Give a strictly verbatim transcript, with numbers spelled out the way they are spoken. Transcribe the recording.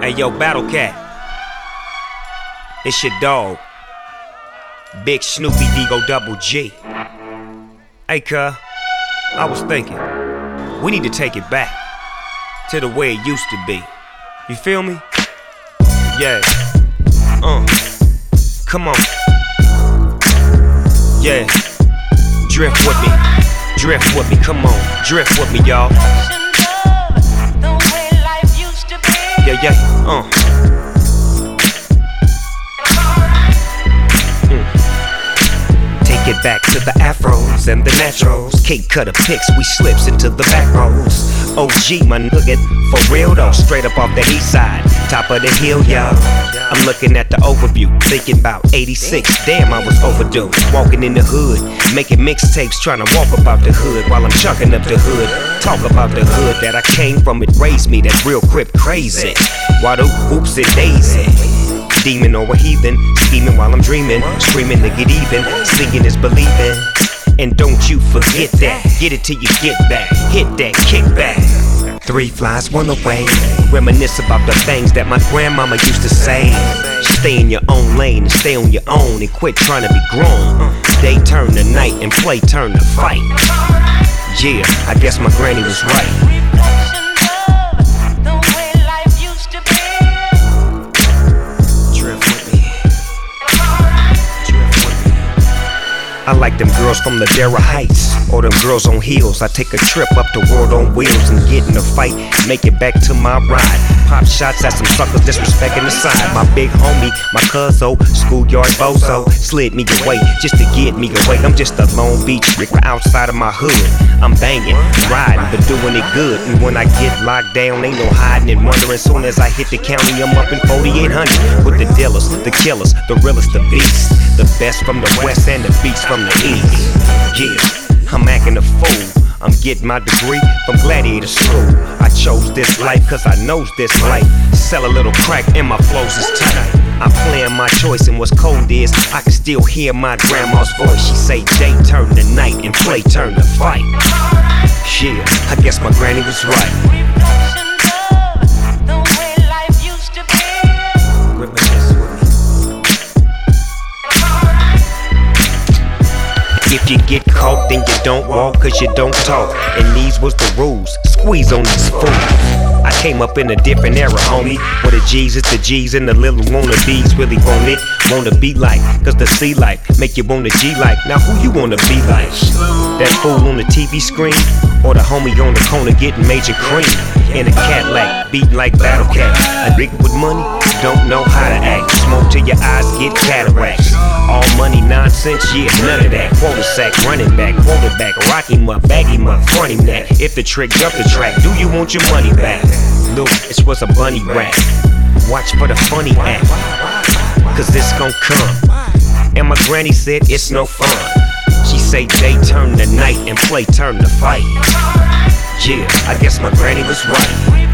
Hey yo, Battle Cat, it's your dog, Big Snoopy Digo Double G. Hey cuh, I was thinking, we need to take it back to the way it used to be. You feel me? Yeah. Uh. Come on. Yeah. Drift with me. Drift with me. Come on. Drift with me, y'all. Yeah, yeah. Uh. Take it back to the afros and the naturals. Cake cutter picks, we slips into the back rows. O G, my nugget, for real though. Straight up off that east side, top of the hill, y'all. I'm looking at the overview, thinking about eighty-six. Damn, I was overdue. Walking in the hood, making mixtapes, trying to walk about the hood while I'm chunking up the hood. Talk about the hood that I came from, it raised me, that real crip crazy. While the whoops and daisy. Demon or a heathen, scheming while I'm dreaming, screaming to get even, singing is believing. And don't you forget that, get it till you get back, hit that kick back. Three flies, one away, reminisce about the things that my grandmama used to say. Stay in your own lane and stay on your own and quit trying to be grown. Day turn to night and play turn to fight. Yeah, I guess my granny was right. I like them girls from Ladera Heights, or them girls on heels. I take a trip up the world on wheels and get in a fight, make it back to my ride. Pop shots at some suckers disrespecting the side. My big homie, my cuzzo, schoolyard bozo, slid me away just to get me away. I'm just a Long Beach Rick outside of my hood. I'm banging, riding, but doing it good. And when I get locked down, ain't no hiding and wondering. Soon as I hit the county, I'm up in forty-eight hundred with the dealers, the killers, the realest, the beasts, the best from the west and the beats from the east. Yeah, I'm acting a fool. I'm getting my degree from Gladiator School. I chose this life cause I knows this life. Sell a little crack and my flows is tight. I'm playing my choice and what's cold is I can still hear my grandma's voice. She say day turn to night and play turn to fight. Yeah, I guess my granny was right. If you get caught, then you don't walk, cause you don't talk. And these was the rules, squeeze on these fools. I came up in a different era, homie, where the G's is the G's and the little wannabes really want it, wanna be like. Cause the C life make you wanna G like. Now who you wanna be like? That fool on the T V screen? Or the homie on the corner getting major cream? In a Cadillac, beating like Battle Cat. A nigga with money, don't know how to act. Smoke till your eyes get cataracts. All money nonsense, yeah, none of that. Quarter sack, running back, quarterback, rock him up, bag him up, front him that. If the trick jump the track, do you want your money back? Look, it was a bunny rack. Watch for the funny act, cause this gon' come. And my granny said it's no fun. She say day turn to night and play turn to fight. Yeah, I guess my granny was right.